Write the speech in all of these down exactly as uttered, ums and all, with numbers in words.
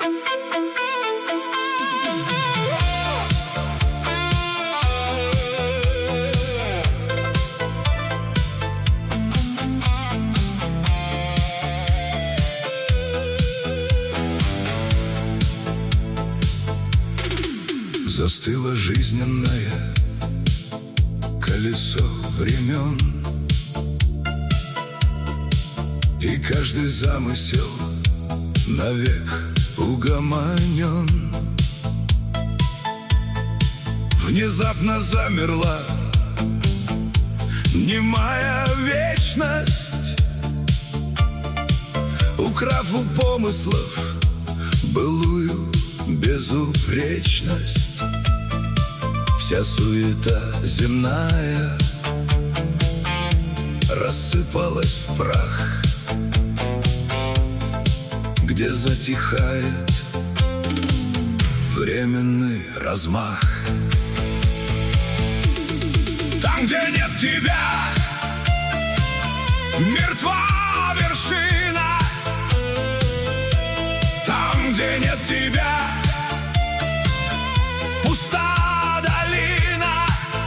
Застыло жизненное колесо времен, и каждый замысел навек угомонен. Внезапно замерла немая вечность, украв у помыслов былую безупречность. Вся суета земная рассыпалась в прах, где затихает временный размах. Там, где нет тебя, мертва вершина. Там, где нет тебя, пуста долина.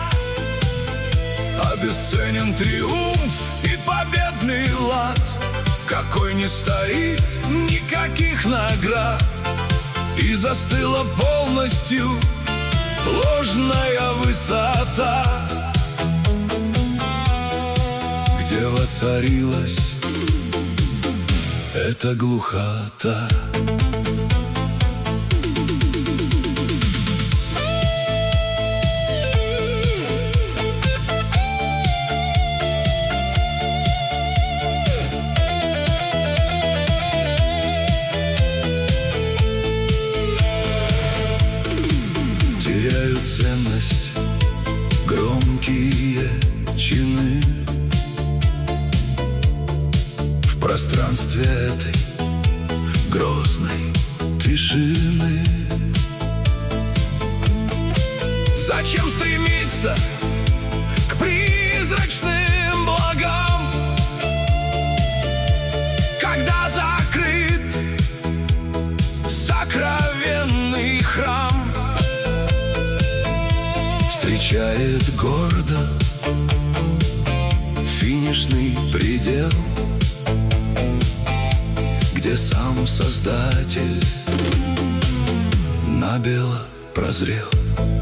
Обесценен триумф и победный лад, какой не стоит никаких наград. И застыла полностью ложная высота, где воцарилась эта глухота. Теряют ценность громкие чины в пространстве этой грозной тишины. Зачем стремиться к призрачным благам, когда закрыт сокровенный храм? Встречает гордо финишный предел, где сам Создатель набело прозрел.